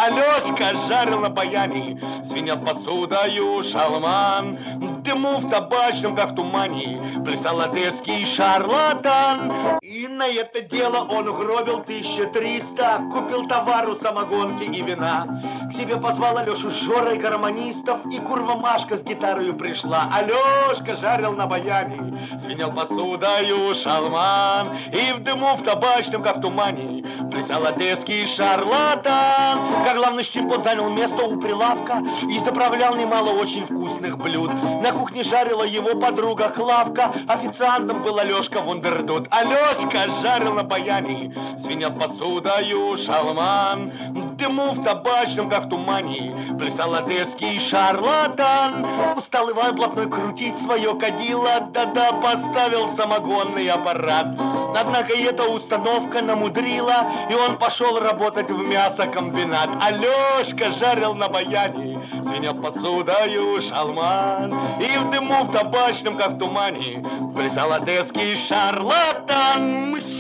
Алешка жарил на баяне, звенел посудою шалман. Дыму в табачном, как в тумане, плясал одесский шарлатан. И на это дело он угробил 1300, купил товару, самогонки и вина. К себе позвал Алешу с Жорой гармонистов, и курва Машка с гитарою пришла. Алешка жарил на баяне, звенел посудою шалман. И в дыму в табачном, как в тумане, плясал одесский шарлатан. Как главный щепот занял место у прилавка и заправлял немало очень вкусных блюд. На кухне жарила его подруга Клавка, официантом был Алешка Вундердут. Алешка жарил на баяне, звенел посудою шалман. Дыму в табачном, как в тумане, плясал одесский шарлатан. Устал Иван Блатной крутить свое кадило, да-да, поставил самогонный аппарат. Однако и эта установка намудрила, и он пошел работать в мясокомбинат. Алешка жарил на баяне, звенел посудою шалман. И в дыму в табачном, как в тумане, плясал одесский шарлатан. Мы